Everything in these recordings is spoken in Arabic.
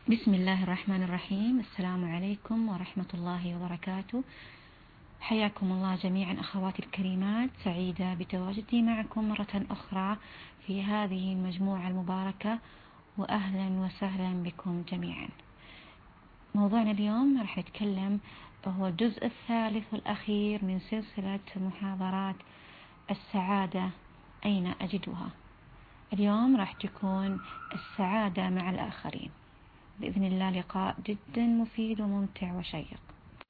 بسم الله الرحمن الرحيم. السلام عليكم ورحمة الله وبركاته. حياكم الله جميعا أخواتي الكريمات، سعيدة بتواجدي معكم مرة أخرى في هذه المجموعة المباركة، وأهلا وسهلا بكم جميعا. موضوعنا اليوم راح نتكلم هو الجزء الثالث والأخير من سلسلة محاضرات السعادة أين أجدها. اليوم راح تكون السعادة مع الآخرين بإذن الله، لقاء جدا مفيد وممتع وشيق.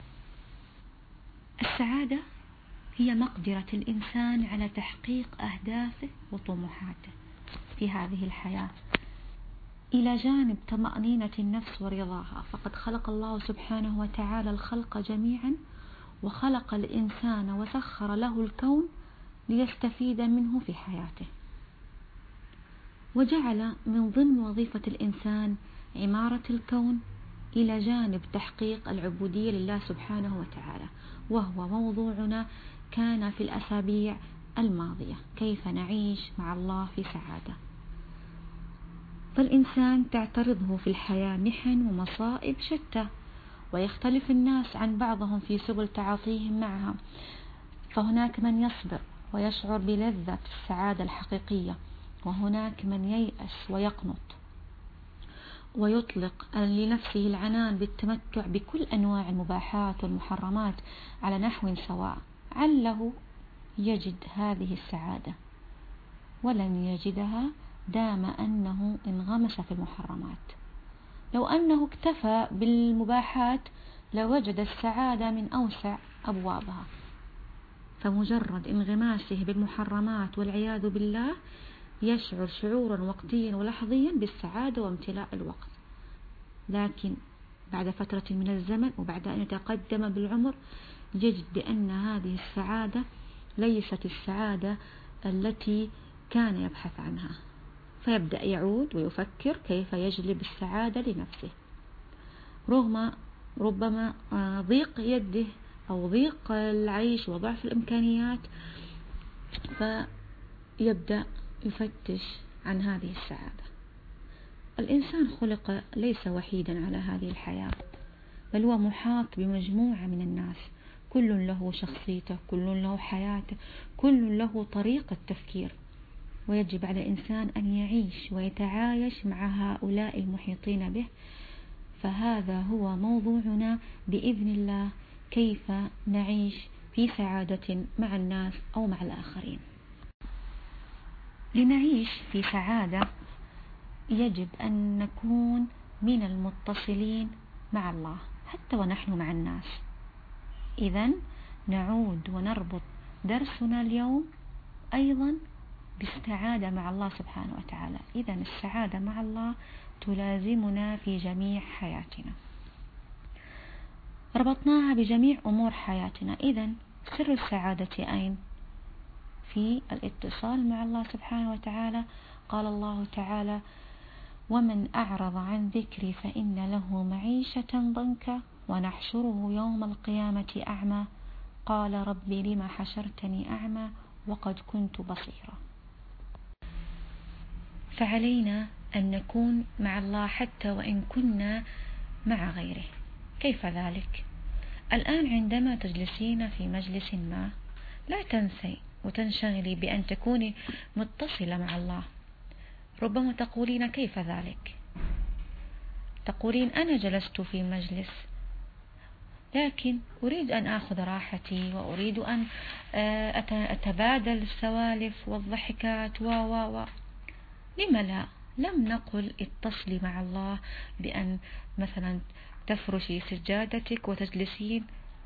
السعادة هي مقدرة الإنسان على تحقيق أهدافه وطموحاته في هذه الحياة إلى جانب طمأنينة النفس ورضاها، فقد خلق الله سبحانه وتعالى الخلق جميعا، وخلق الإنسان وسخر له الكون ليستفيد منه في حياته، وجعل من ضمن وظيفة الإنسان عمارة الكون إلى جانب تحقيق العبودية لله سبحانه وتعالى، وهو موضوعنا كان في الأسابيع الماضية: كيف نعيش مع الله في سعادة. فالإنسان تعترضه في الحياة محن ومصائب شتى، ويختلف الناس عن بعضهم في سبل تعاطيهم معها، فهناك من يصبر ويشعر بلذة السعادة الحقيقية، وهناك من ييأس ويقنط ويطلق لنفسه العنان بالتمتع بكل أنواع المباحات والمحرمات على نحو سواء، عله يجد هذه السعادة ولن يجدها دام أنه انغمس في المحرمات. لو أنه اكتفى بالمباحات لوجد السعادة من أوسع أبوابها، فمجرد انغماسه بالمحرمات والعياذ بالله يشعر شعورا وقتيا ولحظيا بالسعادة وامتلاء الوقت، لكن بعد فترة من الزمن وبعد أن يتقدم بالعمر يجد بأن هذه السعادة ليست السعادة التي كان يبحث عنها، فيبدأ يعود ويفكر كيف يجلب السعادة لنفسه رغم ربما ضيق يده أو ضيق العيش وضعف الإمكانيات، فيبدأ يفتش عن هذه السعادة. الإنسان خلق ليس وحيدا على هذه الحياة، بل هو محاط بمجموعة من الناس، كل له شخصيته، كل له حياته، كل له طريقة تفكير، ويجب على الإنسان أن يعيش ويتعايش مع هؤلاء المحيطين به. فهذا هو موضوعنا بإذن الله: كيف نعيش في سعادة مع الناس أو مع الآخرين. لنعيش في سعادة يجب أن نكون من المتصلين مع الله حتى ونحن مع الناس. إذن نعود ونربط درسنا اليوم أيضا بالسعادة مع الله سبحانه وتعالى. إذن السعادة مع الله تلازمنا في جميع حياتنا، ربطناها بجميع أمور حياتنا. إذن سر السعادة أين؟ في الاتصال مع الله سبحانه وتعالى. قال الله تعالى: ومن أعرض عن ذكري فإن له معيشة ضنكا ونحشره يوم القيامة أعمى قال رب لما حشرتني أعمى وقد كنت بصيرا. فعلينا أن نكون مع الله حتى وإن كنا مع غيره. كيف ذلك؟ الآن عندما تجلسين في مجلس ما لا تنسي وتنشغلي بأن تكوني متصلة مع الله. ربما تقولين: كيف ذلك؟ تقولين: أنا جلست في مجلس لكن أريد أن أخذ راحتي وأريد أن أتبادل السوالف والضحكات لما لا؟ لم نقل اتصلي مع الله بأن مثلا تفرشي سجادتك وتجلسين،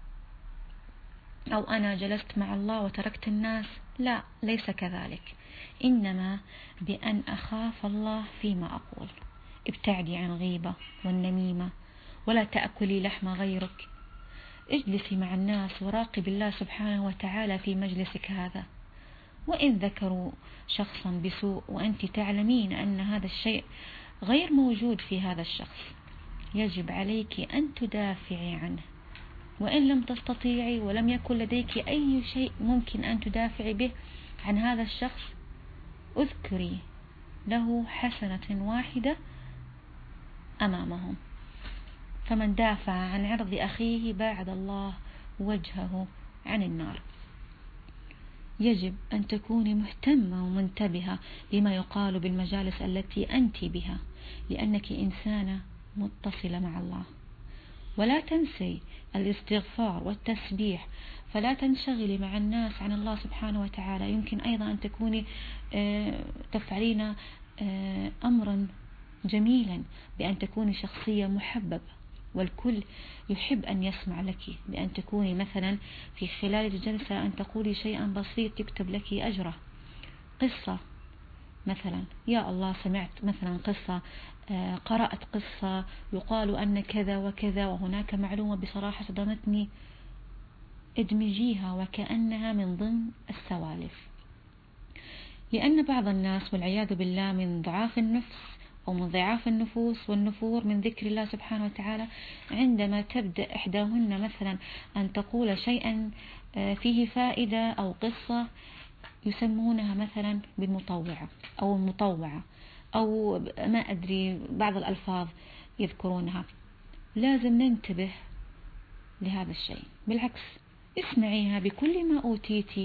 أو أنا جلست مع الله وتركت الناس. لا، ليس كذلك، إنما بأن أخاف الله فيما أقول. ابتعدي عن غيبة والنميمة، ولا تأكلي لحم غيرك. اجلسي مع الناس وراقب الله سبحانه وتعالى في مجلسك هذا، وإن ذكروا شخصا بسوء وأنت تعلمين أن هذا الشيء غير موجود في هذا الشخص، يجب عليك أن تدافعي عنه، وإن لم تستطيعي ولم يكن لديك أي شيء ممكن أن تدافعي به عن هذا الشخص، اذكري له حسنة واحدة أمامهم. فمن دافع عن عرض أخيه باعد الله وجهه عن النار. يجب أن تكوني مهتمة ومنتبهة لما يقال بالمجالس التي أنت بها، لأنك إنسانة متصلة مع الله. ولا تنسي الاستغفار والتسبيح، فلا تنشغلي مع الناس عن الله سبحانه وتعالى. يمكن أيضا أن تكوني تفعلين أمرا جميلا بأن تكوني شخصية محببة والكل يحب أن يسمع لك، بأن تكوني مثلا في خلال الجلسة أن تقولي شيئا بسيط يكتب لك أجره. قصة مثلا، يا الله سمعت مثلا قصة، قرأت قصة يقال أن كذا وكذا وهناك معلومة بصراحة صدمتني، ادمجيها وكأنها من ضمن السوالف. لأن بعض الناس والعياذ بالله من ضعاف النفس أو من ضعاف النفوس والنفور من ذكر الله سبحانه وتعالى، عندما تبدأ إحداهن مثلا أن تقول شيئا فيه فائدة أو قصة، يسمونها مثلا بالمطوعة أو المطوعة أو ما أدري بعض الألفاظ يذكرونها. لازم ننتبه لهذا الشيء، بالعكس اسمعيها بكل ما أوتيتي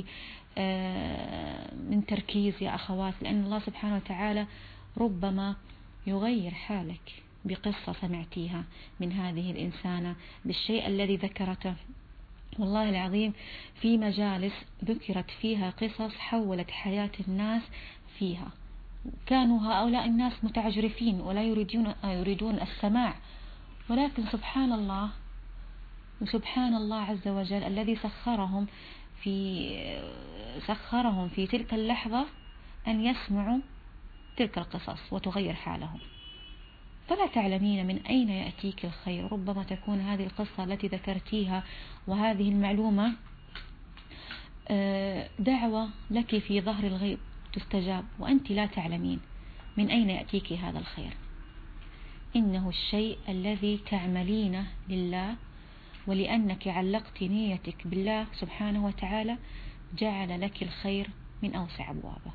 من تركيز يا أخوات، لأن الله سبحانه وتعالى ربما يغير حالك بقصة سمعتيها من هذه الإنسانة بالشيء الذي ذكرته. والله العظيم في مجالس ذكرت فيها قصص حولت حياة الناس فيها، كانوا هؤلاء الناس متعجرفين ولا يريدون السماع، ولكن سبحان الله وسبحان الله عز وجل الذي سخرهم في تلك اللحظة أن يسمعوا تلك القصص وتغير حالهم. فلا تعلمين من أين يأتيك الخير، ربما تكون هذه القصة التي ذكرتيها وهذه المعلومة دعوة لك في ظهر الغيب تستجاب، وأنت لا تعلمين من أين يأتيك هذا الخير. إنه الشيء الذي تعملينه لله، ولأنك علقت نيتك بالله سبحانه وتعالى جعل لك الخير من أوسع أبوابه.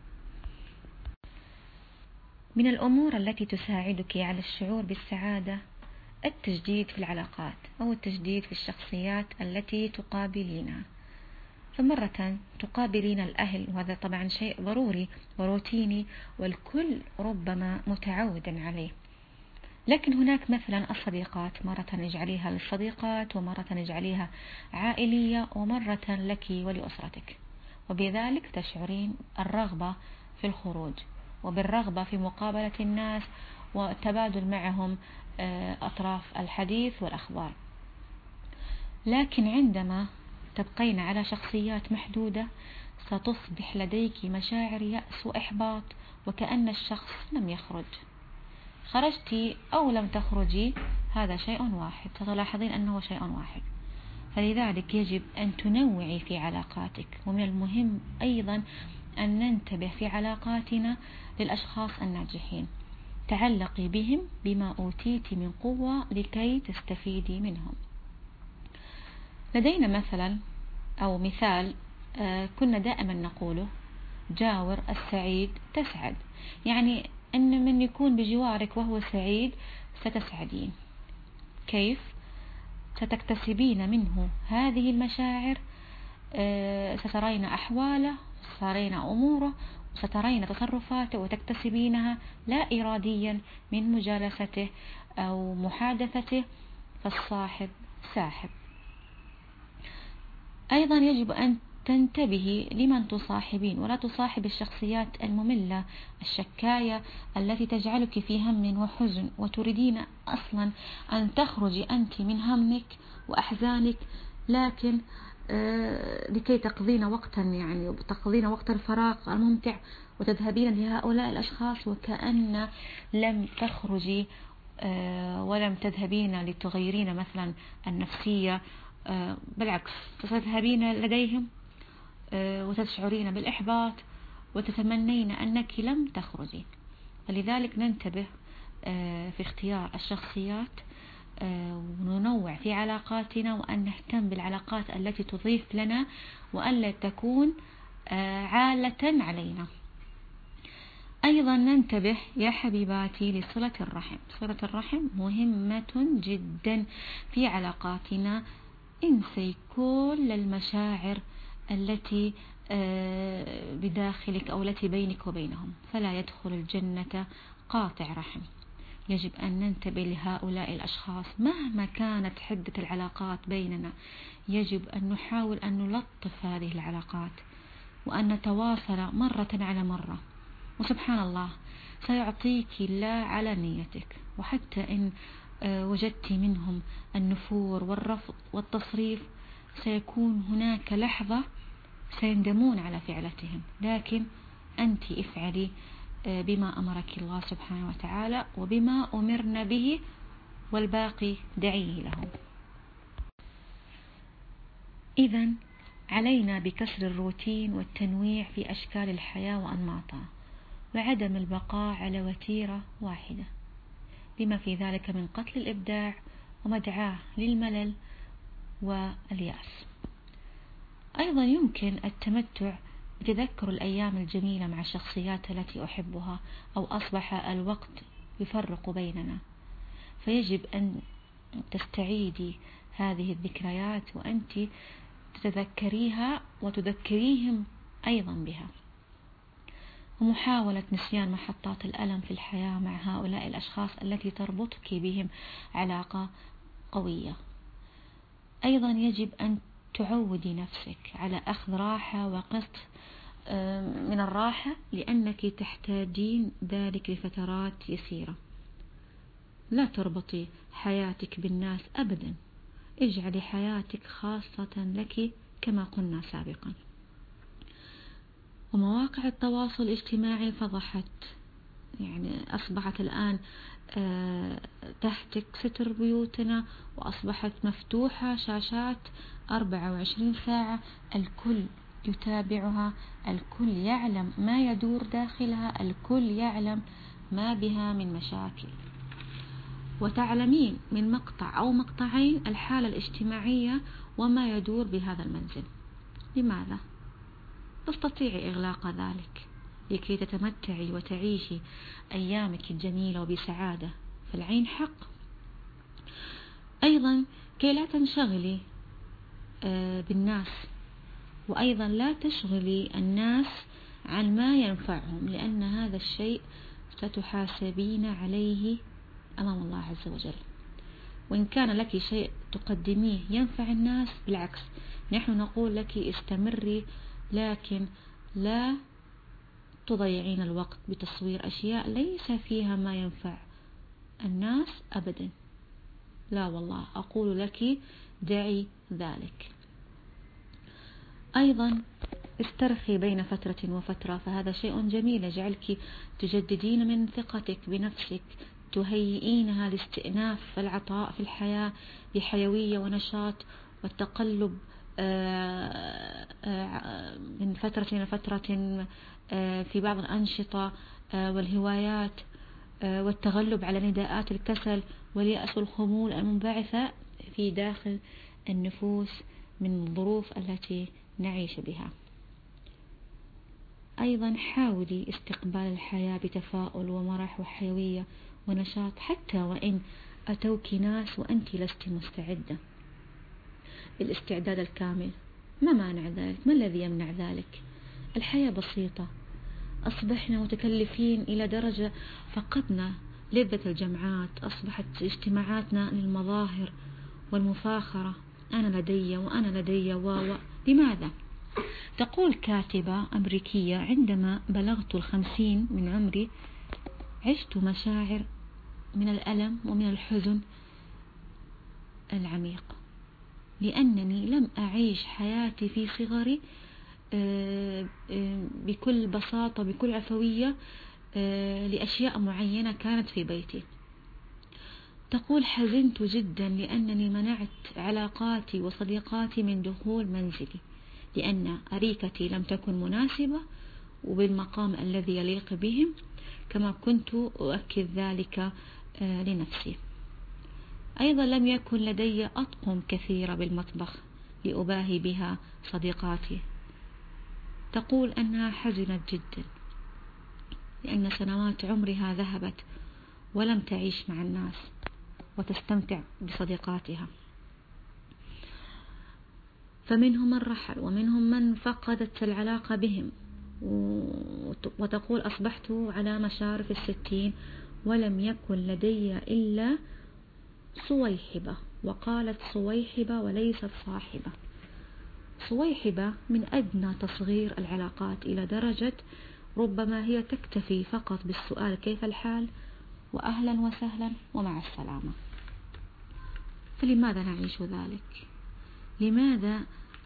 من الأمور التي تساعدك على الشعور بالسعادة التجديد في العلاقات أو التجديد في الشخصيات التي تقابلينها. فمرة تقابلين الأهل، وهذا طبعا شيء ضروري وروتيني والكل ربما متعود عليه، لكن هناك مثلا الصديقات، مرة نجعليها للصديقات ومرة نجعليها عائلية ومرة لك ولأسرتك، وبذلك تشعرين الرغبة في الخروج وبالرغبة في مقابلة الناس والتبادل معهم أطراف الحديث والأخبار. لكن عندما تبقين على شخصيات محدودة ستصبح لديك مشاعر يأس وإحباط وكأن الشخص لم يخرج. خرجتي أو لم تخرجي هذا شيء واحد، ستلاحظين أنه شيء واحد. فلذلك يجب أن تنوعي في علاقاتك، ومن المهم أيضا أن ننتبه في علاقاتنا للأشخاص الناجحين، تعلقي بهم بما أوتيت من قوة لكي تستفيدي منهم. لدينا مثلا أو مثال كنا دائما نقوله: جاور السعيد تسعد، يعني أن من يكون بجوارك وهو سعيد ستسعدين. كيف؟ ستكتسبين منه هذه المشاعر، سترين أحواله، سترين أموره، سترين تصرفاته وتكتسبينها لا إراديا من مجالسته أو محادثته، فالصاحب ساحب. أيضا يجب أن تنتبهي لمن تصاحبين، ولا تصاحب الشخصيات المملة الشكاية التي تجعلك في هم وحزن، وتريدين أصلا أن تخرجي أنت من همك وأحزانك، لكن لكي تقضين وقتا، يعني تقضين وقت الفراغ الممتع وتذهبين لهؤلاء الأشخاص وكأن لم تخرجي ولم تذهبين لتغيرين مثلا النفسية، بالعكس ستذهبين لديهم وتشعرين بالإحباط وتتمنين أنك لم تخرجي. فلذلك ننتبه في اختيار الشخصيات وننوع في علاقاتنا، وأن نهتم بالعلاقات التي تضيف لنا وأن لا تكون عالة علينا. أيضا ننتبه يا حبيباتي لصلة الرحم. صلة الرحم مهمة جدا في علاقاتنا. انسي كل المشاعر التي بداخلك أو التي بينك وبينهم، فلا يدخل الجنة قاطع رحم. يجب أن ننتبه لهؤلاء الأشخاص مهما كانت حدة العلاقات بيننا. يجب أن نحاول أن نلطف هذه العلاقات وأن نتواصل مرة على مرة، وسبحان الله سيعطيك الله على نيتك. وحتى إن وجدت منهم النفور والرفض والتصريف، سيكون هناك لحظة سيندمون على فعلتهم، لكن أنت افعلي بما أمرك الله سبحانه وتعالى وبما أمرنا به، والباقي دعيه لهم. إذن علينا بكسر الروتين والتنويع في أشكال الحياة وأنماطها، وعدم البقاء على وتيرة واحدة، بما في ذلك من قتل الإبداع ومدعاه للملل واليأس. أيضا يمكن التمتع بتذكر الأيام الجميلة مع الشخصيات التي أحبها، أو أصبح الوقت يفرق بيننا، فيجب أن تستعيدي هذه الذكريات وأنت تتذكريها وتذكريهم أيضا بها. ومحاولة نسيان محطات الألم في الحياة مع هؤلاء الأشخاص التي تربطك بهم علاقة قوية. أيضا يجب أن تعودي نفسك على أخذ راحة وقسط من الراحة، لأنك تحتاجين ذلك لفترات يسيرة. لا تربطي حياتك بالناس أبدا، اجعلي حياتك خاصة لك كما قلنا سابقا. ومواقع التواصل الاجتماعي فضحت، يعني أصبحت الآن تهتك ستر بيوتنا، وأصبحت مفتوحة شاشات 24 ساعة، الكل يتابعها، الكل يعلم ما يدور داخلها، الكل يعلم ما بها من مشاكل. وتعلمين من مقطع أو مقطعين الحالة الاجتماعية وما يدور بهذا المنزل. لماذا؟ تستطيعي إغلاق ذلك لكي تتمتعي وتعيشي أيامك الجميلة وبسعادة، فالعين حق. أيضا كي لا تنشغلي بالناس، وأيضا لا تشغلي الناس عن ما ينفعهم، لأن هذا الشيء ستحاسبين عليه أمام الله عز وجل. وإن كان لك شيء تقدميه ينفع الناس، بالعكس نحن نقول لك استمري، لكن لا تضيعين الوقت بتصوير أشياء ليس فيها ما ينفع الناس أبدا. لا والله، أقول لك دعي ذلك. أيضا استرخي بين فترة وفترة، فهذا شيء جميل يجعلك تجددين من ثقتك بنفسك، تهيئينها لاستئناف العطاء في الحياة بحيوية ونشاط، والتقلب من فترة إلى فترة في بعض الأنشطة والهوايات، والتغلب على نداءات الكسل واليأس والخمول المنبعثة في داخل النفوس من الظروف التي نعيش بها. أيضا حاولي استقبال الحياة بتفاؤل ومرح وحيوية ونشاط، حتى وإن أتوك ناس وأنت لست مستعدة بالاستعداد الكامل. ما مانع ذلك؟ ما الذي يمنع ذلك؟ الحياة بسيطة. أصبحنا متكلفين إلى درجة فقدنا لذة الجمعات، أصبحت اجتماعاتنا للمظاهر والمفاخرة، أنا لدي وأنا لدي لماذا؟ تقول كاتبة أمريكية: عندما بلغت 50 من عمري عشت مشاعر من الألم ومن الحزن العميق، لأنني لم أعيش حياتي في صغري بكل بساطة بكل عفوية لأشياء معينة كانت في بيتي. تقول: حزنت جدا لأنني منعت علاقاتي وصديقاتي من دخول منزلي، لأن أريكتي لم تكن مناسبة وبالمقام الذي يليق بهم، كما كنت أؤكد ذلك لنفسي. أيضا لم يكن لدي أطقم كثيرة بالمطبخ لأباهي بها صديقاتي. تقول أنها حزنت جدا. لأن سنوات عمرها ذهبت ولم تعيش مع الناس وتستمتع بصديقاتها. فمنهم من رحل ومنهم من فقدت العلاقة بهم، وتقول أصبحت على مشارف 60 ولم يكن لدي إلا صويحبة، وقالت صويحبة وليست صاحبة. صويحبة من أدنى تصغير العلاقات إلى درجة ربما هي تكتفي فقط بالسؤال كيف الحال وأهلا وسهلا ومع السلامة. فلماذا نعيش ذلك؟ لماذا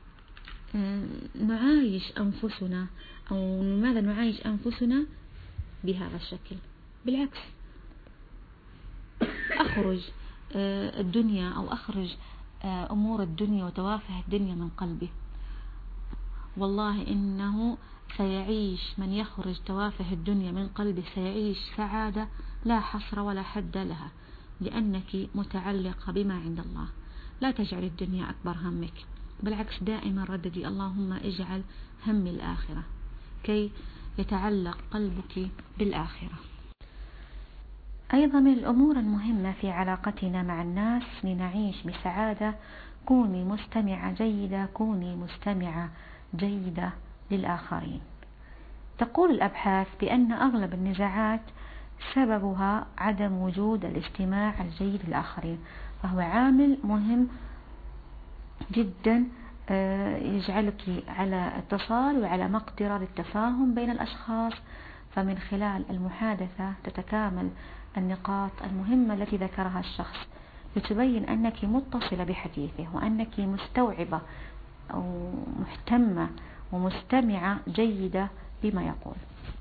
نعايش أنفسنا أو لماذا نعايش أنفسنا بهذا الشكل؟ بالعكس، أخرج الدنيا أو أخرج أمور الدنيا وتوافه الدنيا من قلبي. والله إنه سيعيش من يخرج توافه الدنيا من قلبه سيعيش سعادة لا حصر ولا حد لها، لأنك متعلقة بما عند الله. لا تجعل الدنيا أكبر همك، بالعكس دائما رددي اللهم اجعل همي الآخرة كي يتعلق قلبك بالآخرة. أيضا من الأمور المهمة في علاقتنا مع الناس لنعيش بسعادة، كوني مستمعة جيدة، كوني مستمعة جيدة للآخرين. تقول الأبحاث بأن أغلب النزاعات سببها عدم وجود الاستماع الجيد للآخرين، فهو عامل مهم جدا يجعلك على اتصال وعلى مقدرة للتفاهم بين الأشخاص. فمن خلال المحادثة تتكامل النقاط المهمة التي ذكرها الشخص، لتبين أنك متصلة بحديثه وأنك مستوعبة أو مهتمة ومستمعة جيدة بما يقول.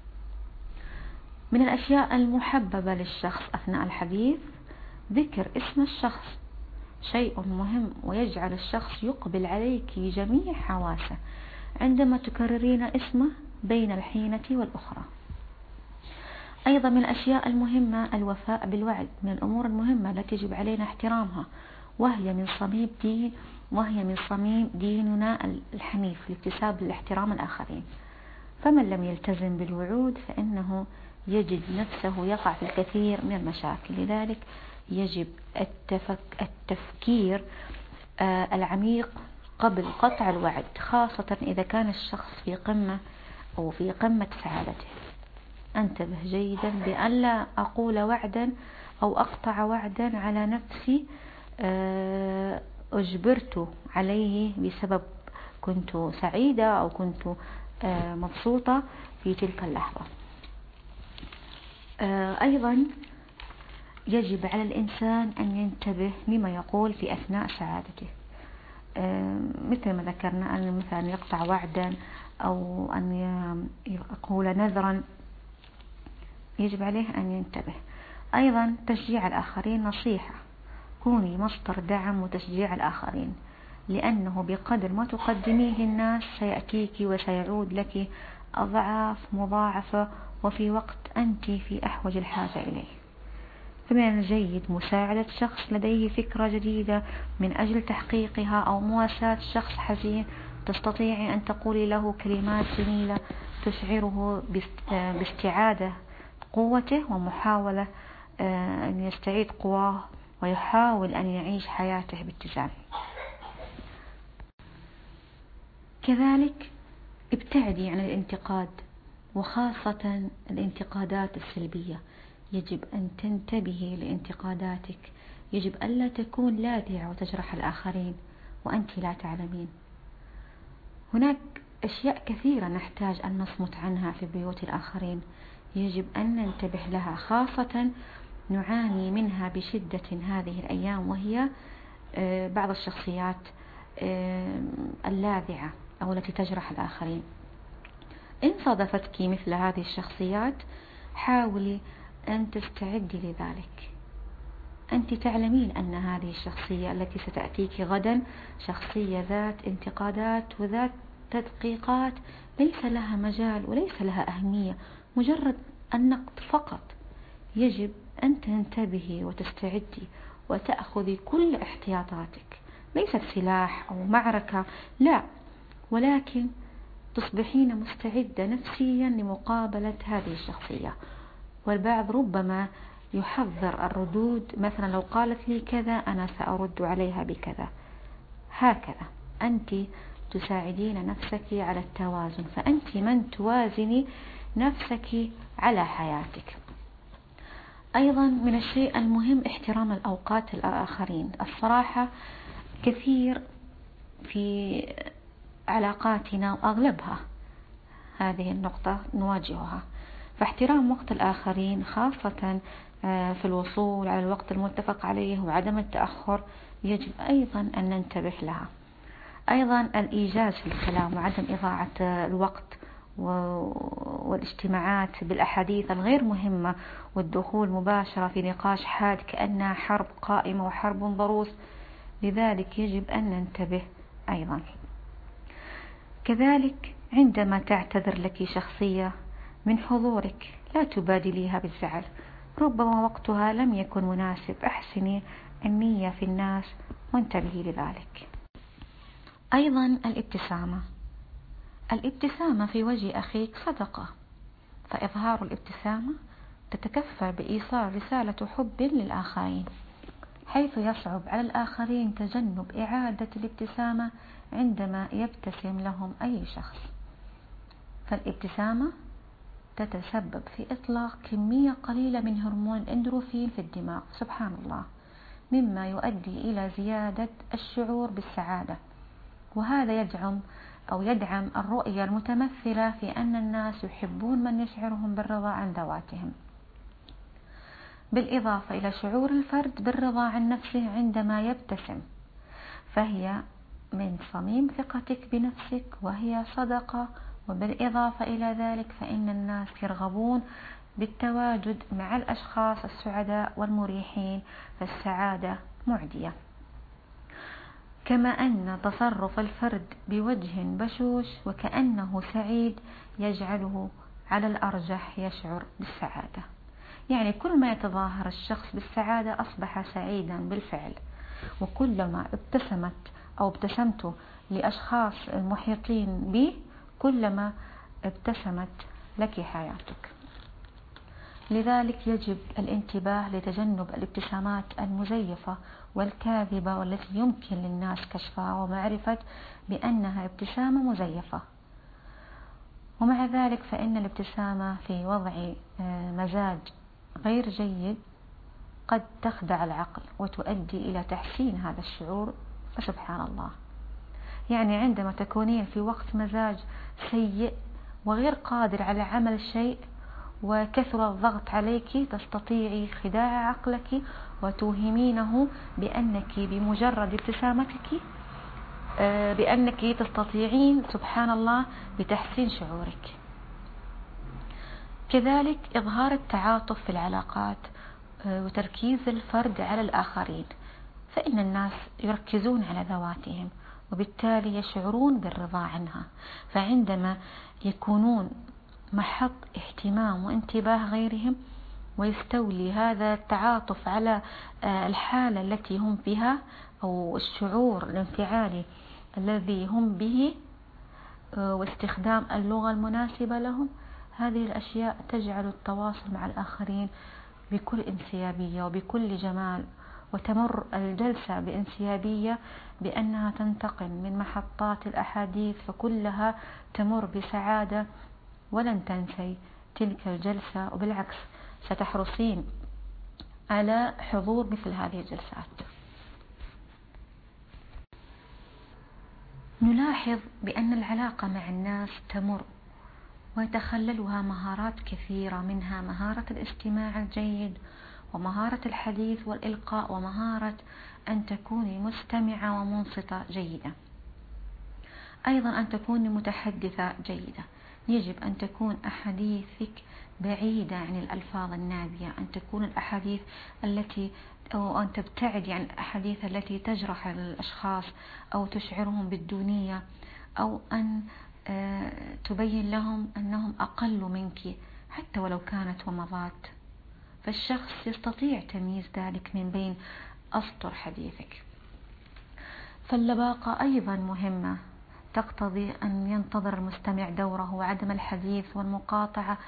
من الأشياء المحببة للشخص أثناء الحديث ذكر اسم الشخص، شيء مهم ويجعل الشخص يقبل عليك جميع حواسه عندما تكررين اسمه بين الحينة والأخرى. أيضا من الأشياء المهمة الوفاء بالوعد، من الأمور المهمة التي يجب علينا احترامها، وهي من صميم ديننا الحنيف لاكتساب الاحترام الآخرين. فمن لم يلتزم بالوعود فإنه يجد نفسه يقع في الكثير من المشاكل. لذلك يجب التفكير العميق قبل قطع الوعد، خاصة إذا كان الشخص في قمة أو في قمة سعادته. انتبه جيدا بأن لا أقول وعدا أو أقطع وعدا على نفسي أجبرت عليه بسبب كنت سعيدة أو كنت مبسوطة في تلك اللحظة. أيضا يجب على الإنسان أن ينتبه لما يقول في أثناء سعادته، مثل ما ذكرنا أن مثلا يقطع وعدا أو أن يقول نذرا، يجب عليه أن ينتبه. أيضا تشجيع الآخرين نصيحة، كوني مصدر دعم وتشجيع الآخرين، لأنه بقدر ما تقدميه للناس سيأتيك وسيعود لك أضعاف مضاعفة، وفي وقت أنت في أحوج الحاجة إليه. فمن الجيد مساعدة شخص لديه فكرة جديدة من أجل تحقيقها، أو مواساة شخص حزين، تستطيعي أن تقولي له كلمات جميلة تشعره باستعادة قوته ومحاولة أن يستعيد قواه ويحاول أن يعيش حياته باتزان. كذلك ابتعدي عن الانتقاد، وخاصة الانتقادات السلبية. يجب أن تنتبهي لانتقاداتك، يجب ألا تكون لاذعة وتجرح الآخرين وأنت لا تعلمين. هناك أشياء كثيرة نحتاج أن نصمت عنها في بيوت الآخرين، يجب أن ننتبه لها، خاصة نعاني منها بشدة هذه الأيام، وهي بعض الشخصيات اللاذعة أو التي تجرح الآخرين. إن صادفتك مثل هذه الشخصيات حاولي أن تستعدي لذلك. أنت تعلمين أن هذه الشخصية التي ستأتيك غدا شخصية ذات انتقادات وذات تدقيقات، ليس لها مجال وليس لها أهمية، مجرد النقد فقط. يجب أن تنتبهي وتستعدي وتأخذي كل احتياطاتك، ليست سلاح أو معركة، لا، ولكن تصبحين مستعدة نفسيا لمقابلة هذه الشخصية. والبعض ربما يحضر الردود، مثلا لو قالت لي كذا أنا سأرد عليها بكذا. هكذا أنت تساعدين نفسك على التوازن، فأنت من توازني نفسك على حياتك. أيضا من الشيء المهم احترام الأوقات الآخرين. الصراحة كثير في علاقاتنا وأغلبها هذه النقطة نواجهها، فاحترام وقت الآخرين خاصة في الوصول على الوقت المتفق عليه وعدم التأخر يجب أيضا أن ننتبه لها. أيضا الإيجاز في الكلام وعدم إضاعة الوقت والاجتماعات بالأحاديث الغير مهمة والدخول مباشرة في نقاش حاد كأنها حرب قائمة وحرب ضروس، لذلك يجب أن ننتبه أيضا. كذلك عندما تعتذر لك شخصية من حضورك لا تبادليها بالزعل، ربما وقتها لم يكن مناسب، أحسني النية في الناس وانتبهي لذلك. أيضا الابتسامة في وجه أخيك صدقة، فإظهار الابتسامة تتكفل بإيصال رسالة حب للآخرين، حيث يصعب على الآخرين تجنب إعادة الابتسامة عندما يبتسم لهم أي شخص. فالابتسامة تتسبب في إطلاق كمية قليلة من هرمون الإندروفين في الدماغ، سبحان الله، مما يؤدي إلى زيادة الشعور بالسعادة، وهذا يدعم الرؤية المتمثلة في أن الناس يحبون من يشعرهم بالرضا عن ذواتهم، بالإضافة إلى شعور الفرد بالرضا عن نفسه عندما يبتسم، فهي من صميم ثقتك بنفسك وهي صدقة. وبالإضافة إلى ذلك فإن الناس يرغبون بالتواجد مع الأشخاص السعداء والمريحين، فالسعادة معدية. كما أن تصرف الفرد بوجه بشوش وكأنه سعيد يجعله على الأرجح يشعر بالسعادة، يعني كل ما يتظاهر الشخص بالسعادة أصبح سعيدا بالفعل، وكلما ابتسمت لأشخاص المحيطين بي كلما ابتسمت لك حياتك. لذلك يجب الانتباه لتجنب الابتسامات المزيفة والكاذبة والتي يمكن للناس كشفها ومعرفة بأنها ابتسامة مزيفة. ومع ذلك فإن الابتسامة في وضع مزاج غير جيد قد تخدع العقل وتؤدي إلى تحسين هذا الشعور، فسبحان الله، يعني عندما تكونين في وقت مزاج سيء وغير قادر على عمل شيء وكثر الضغط عليك تستطيعي خداع عقلك وتوهمينه بأنك بمجرد ابتسامتك بأنك تستطيعين سبحان الله بتحسين شعورك. كذلك إظهار التعاطف في العلاقات وتركيز الفرد على الآخرين، فإن الناس يركزون على ذواتهم وبالتالي يشعرون بالرضا عنها، فعندما يكونون محط اهتمام وانتباه غيرهم ويستولي هذا التعاطف على الحالة التي هم بها أو الشعور الانفعالي الذي هم به واستخدام اللغة المناسبة لهم، هذه الأشياء تجعل التواصل مع الآخرين بكل انسيابية وبكل جمال، وتمر الجلسة بانسيابية بأنها تنتقل من محطات الأحاديث فكلها تمر بسعادة، ولن تنسي تلك الجلسة، وبالعكس ستحرصين على حضور مثل هذه الجلسات. نلاحظ بأن العلاقة مع الناس تمر ويتخللها مهارات كثيرة، منها مهارة الاستماع الجيد ومهارة الحديث والإلقاء ومهارة أن تكوني مستمعة ومنصتة جيدة، أيضا أن تكوني متحدثة جيدة. يجب أن تكون أحاديثك بعيدة عن الألفاظ النابية، أن تكون الأحاديث أو أن تبتعدي عن الأحاديث التي تجرح الأشخاص أو تشعرهم بالدونية أو أن تبين لهم أنهم أقل منك حتى ولو كانت ومضات، فالشخص يستطيع تمييز ذلك من بين أسطر حديثك. فاللباقة أيضا مهمة، تقتضي أن ينتظر المستمع دوره وعدم الحديث والمقاطعة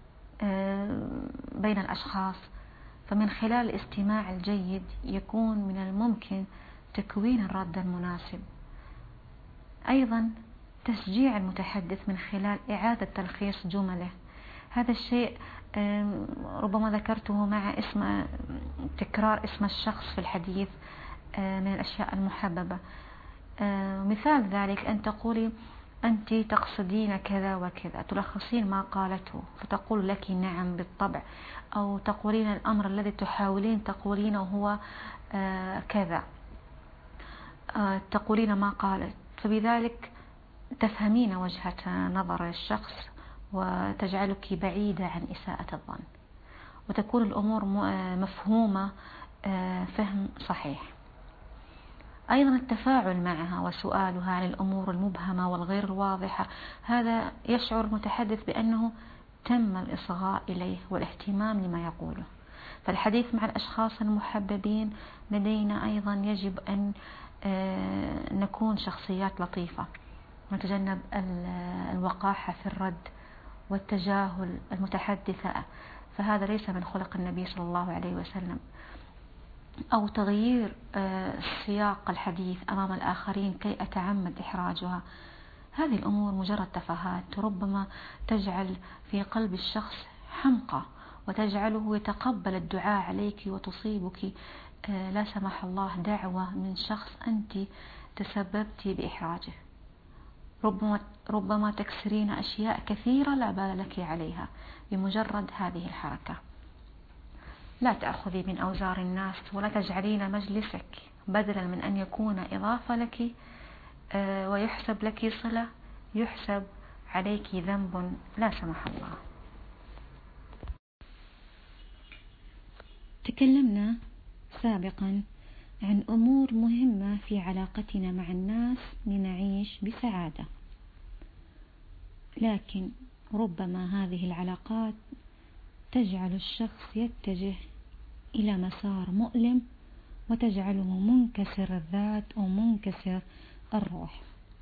بين الأشخاص. فمن خلال الاستماع الجيد يكون من الممكن تكوين الرد المناسب. أيضا تشجيع المتحدث من خلال إعادة تلخيص جمله. هذا الشيء ربما ذكرته مع تكرار اسم الشخص في الحديث من الأشياء المحببة. مثال ذلك أن تقولي: أنت تقصدين كذا وكذا، تلخصين ما قالته فتقول لك: نعم بالطبع. أو تقولين الأمر الذي تحاولين تقولينه هو كذا، تقولين ما قالت، فبذلك تفهمين وجهة نظر الشخص وتجعلك بعيدة عن إساءة الظن، وتكون الأمور مفهومة فهم صحيح. أيضا التفاعل معها وسؤالها عن الأمور المبهمة والغير الواضحة، هذا يشعر المتحدث بأنه تم الإصغاء إليه والاهتمام لما يقوله. فالحديث مع الأشخاص المحببين لدينا أيضا يجب أن نكون شخصيات لطيفة، نتجنب الوقاحة في الرد والتجاهل المتحدثة، فهذا ليس من خلق النبي صلى الله عليه وسلم. أو تغيير سياق الحديث أمام الآخرين كي أتعمد إحراجها. هذه الأمور مجرد تفاهات ربما تجعل في قلب الشخص حمقى وتجعله يتقبل الدعاء عليك وتصيبك لا سمح الله دعوة من شخص أنت تسببت بإحراجه. ربما تكسرين أشياء كثيرة لا بال لك عليها بمجرد هذه الحركة. لا تأخذي من أوزار الناس ولا تجعلين مجلسك بدلا من أن يكون إضافة لك ويحسب لك صلة يحسب عليك ذنب لا سمح الله. تكلمنا سابقا عن أمور مهمة في علاقتنا مع الناس لنعيش بسعادة، لكن ربما هذه العلاقات تجعل الشخص يتجه إلى مسار مؤلم وتجعله منكسر الذات أو منكسر الروح.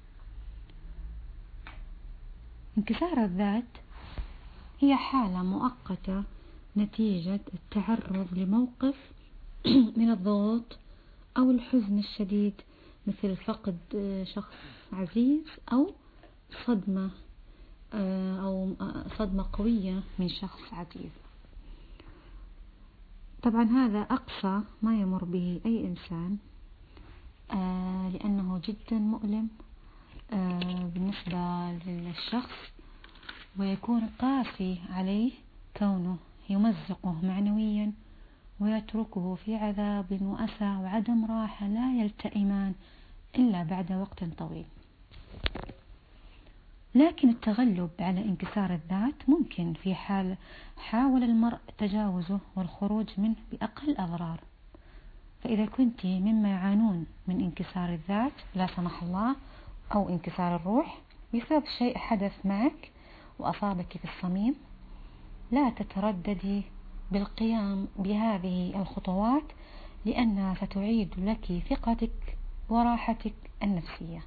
انكسار الذات هي حالة مؤقتة نتيجة التعرض لموقف من الضغط أو الحزن الشديد، مثل فقد شخص عزيز أو صدمة قوية من شخص عزيز. طبعا هذا أقصى ما يمر به أي إنسان لأنه جدا مؤلم بالنسبة للشخص، ويكون قاسي عليه كونه يمزقه معنويا ويتركه في عذاب وأسى وعدم راحة لا يلتئمان إلا بعد وقت طويل. لكن التغلب على انكسار الذات ممكن في حال حاول المرء تجاوزه والخروج منه بأقل أضرار. فإذا كنت مما يعانون من انكسار الذات لا سمح الله أو انكسار الروح بسبب شيء حدث معك وأصابك في الصميم، لا تترددي بالقيام بهذه الخطوات لأنها ستعيد لك ثقتك وراحتك النفسية.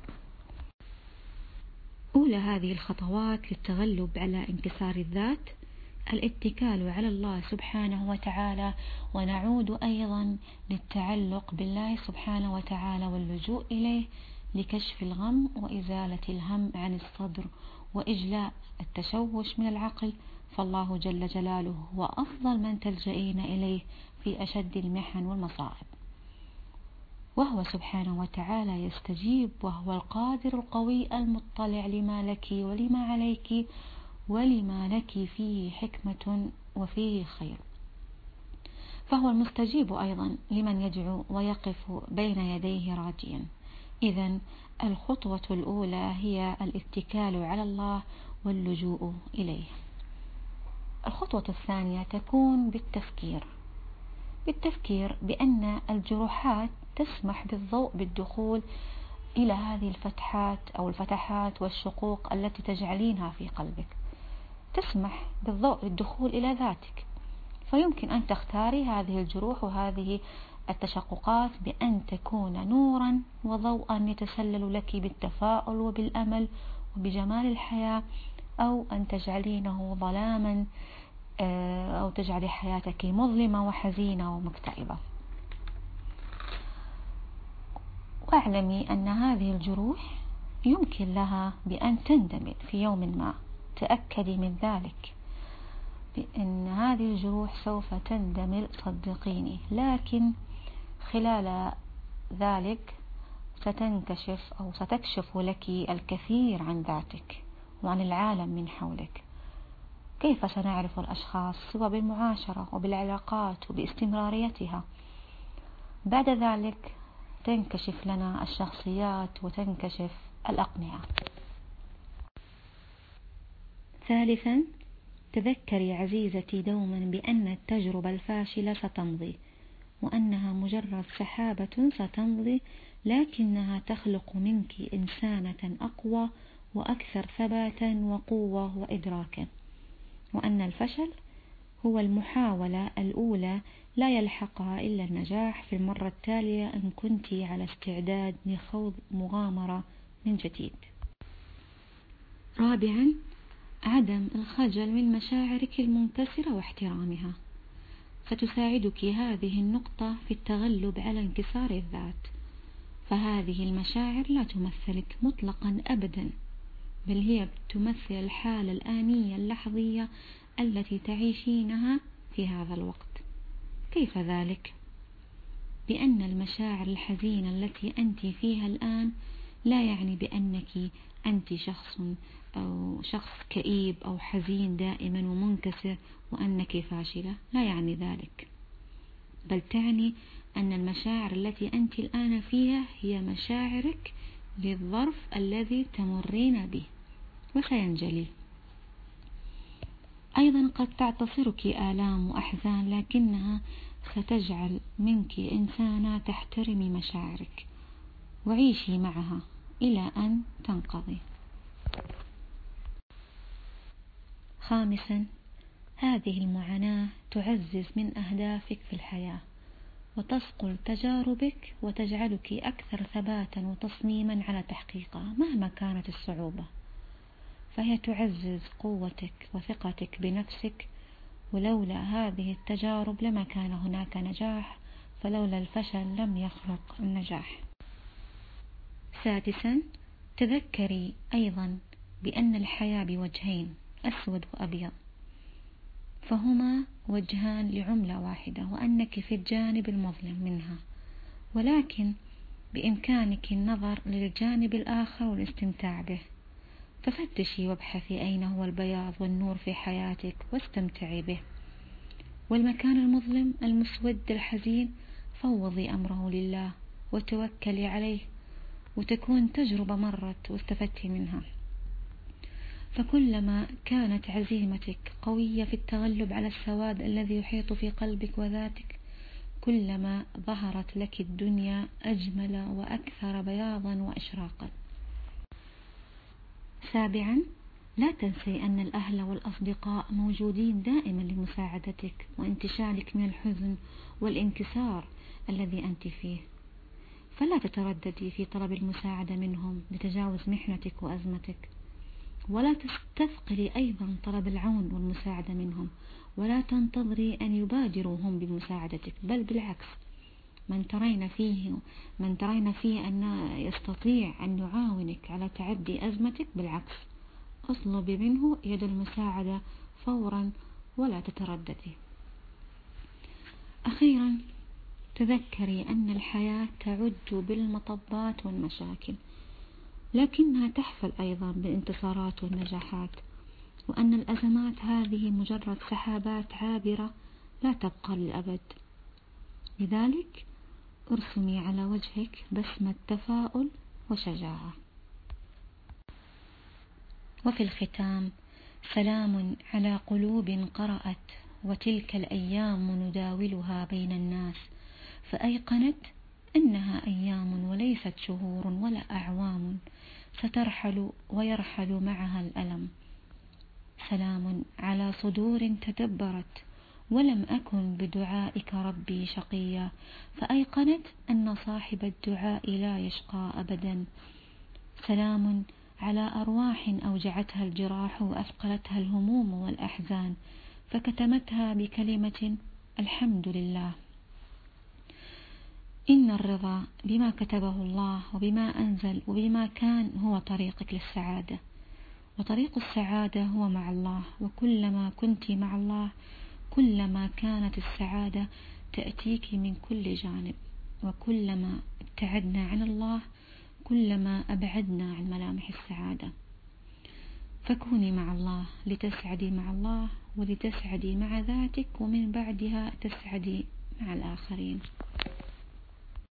أولى هذه الخطوات للتغلب على انكسار الذات الاتكال على الله سبحانه وتعالى، ونعود أيضا للتعلق بالله سبحانه وتعالى واللجوء إليه لكشف الغم وإزالة الهم عن الصدر وإجلاء التشوش من العقل. فالله جل جلاله هو أفضل من تلجئين إليه في أشد المحن والمصائب، وهو سبحانه وتعالى يستجيب، وهو القادر القوي المطلع لما لك ولما عليك ولما لك فيه حكمة وفيه خير. فهو المستجيب أيضا لمن يدعو ويقف بين يديه راجيا. إذن الخطوة الأولى هي الاتكال على الله واللجوء إليه. الخطوة الثانية تكون بالتفكير بأن الجروحات تسمح بالضوء بالدخول إلى هذه الفتحات والشقوق التي تجعلينها في قلبك، تسمح بالضوء بالدخول إلى ذاتك. فيمكن أن تختاري هذه الجروح وهذه التشققات بأن تكون نورا وضوءا يتسلل لك بالتفاؤل وبالأمل وبجمال الحياة، أو أن تجعلينه ظلاما أو تجعل حياتك مظلمة وحزينة ومكتئبة. واعلمي أن هذه الجروح يمكن لها بأن تندمل في يوم ما، تأكدي من ذلك، بأن هذه الجروح سوف تندمل صدقيني، لكن خلال ذلك ستنكشف أو ستكشف لك الكثير عن ذاتك وعن العالم من حولك. كيف سنعرف الأشخاص؟ سوى بالمعاشرة وبالعلاقات وباستمراريتها. بعد ذلك تنكشف لنا الشخصيات وتنكشف الأقنعة. ثالثا، تذكري عزيزتي دوما بأن التجربة الفاشلة ستمضي، وأنها مجرد سحابة ستمضي، لكنها تخلق منك إنسانة أقوى وأكثر ثباتا وقوة وإدراكا، وأن الفشل هو المحاولة الأولى، لا يلحقها إلا النجاح في المرة التالية إن كنت على استعداد لخوض مغامرة من جديد. رابعا، عدم الخجل من مشاعرك المنكسرة واحترامها، فتساعدك هذه النقطة في التغلب على انكسار الذات، فهذه المشاعر لا تمثلك مطلقا أبدا، بل هي تمثل الحالة الآنية اللحظية التي تعيشينها في هذا الوقت. كيف ذلك؟ بأن المشاعر الحزينة التي أنت فيها الآن لا يعني بأنك أنت شخص كئيب أو حزين دائما ومنكسر وأنك فاشلة، لا يعني ذلك، بل تعني أن المشاعر التي أنت الآن فيها هي مشاعرك للظرف الذي تمرين به وسينجلي. أيضا قد تعتصرك آلام وأحزان، لكنها ستجعل منك إنسانة تحترمي مشاعرك وعيشي معها إلى أن تنقضي. خامسا، هذه المعاناة تعزز من أهدافك في الحياة وتصقل تجاربك وتجعلك أكثر ثباتا وتصميما على تحقيقها مهما كانت الصعوبة، فهي تعزز قوتك وثقتك بنفسك، ولولا هذه التجارب لما كان هناك نجاح، فلولا الفشل لم يخلق النجاح. سادسا، تذكري أيضا بأن الحياة بوجهين، أسود وأبيض، فهما وجهان لعملة واحدة، وأنك في الجانب المظلم منها، ولكن بإمكانك النظر للجانب الآخر والاستمتاع به. ففتشي وابحثي أين هو البياض والنور في حياتك واستمتعي به، والمكان المظلم المسود الحزين فوضي أمره لله وتوكلي عليه، وتكون تجربة مرت واستفدتي منها. فكلما كانت عزيمتك قوية في التغلب على السواد الذي يحيط في قلبك وذاتك، كلما ظهرت لك الدنيا أجمل وأكثر بياضا وإشراقا. سابعا، لا تنسي أن الأهل والأصدقاء موجودين دائما لمساعدتك وانتشالك من الحزن والانكسار الذي أنت فيه، فلا تترددي في طلب المساعدة منهم لتجاوز محنتك وأزمتك، ولا تستثقلي أيضا طلب العون والمساعدة منهم، ولا تنتظري أن يبادروا هم بمساعدتك، بل بالعكس، من ترين فيه أن يستطيع أن يعاونك على تعدي أزمتك، بالعكس اطلبي منه يد المساعدة فورا ولا تترددي. أخيرا، تذكري أن الحياة تعج بالمطبات والمشاكل، لكنها تحفل أيضا بالانتصارات والنجاحات، وأن الأزمات هذه مجرد سحابات عابرة لا تبقى للأبد. لذلك ارسمي على وجهك بسمة تفاؤل وشجاعة. وفي الختام، سلام على قلوب قرأت وتلك الأيام نداولها بين الناس، فأيقنت أنها أيام وليست شهور ولا أعوام، سترحل ويرحل معها الألم. سلام على صدور تدبرت ولم أكن بدعائك ربي شقيا، فأيقنت أن صاحب الدعاء لا يشقى أبدا. سلام على أرواح أوجعتها الجراح وأثقلتها الهموم والأحزان، فكتمتها بكلمة الحمد لله. إن الرضا بما كتبه الله وبما أنزل وبما كان هو طريقك للسعادة، وطريق السعادة هو مع الله، وكلما كنت مع الله كلما كانت السعادة تأتيك من كل جانب، وكلما ابتعدنا عن الله كلما أبعدنا عن ملامح السعادة. فكوني مع الله لتسعدي مع الله، ولتسعدي مع ذاتك، ومن بعدها تسعدي مع الآخرين.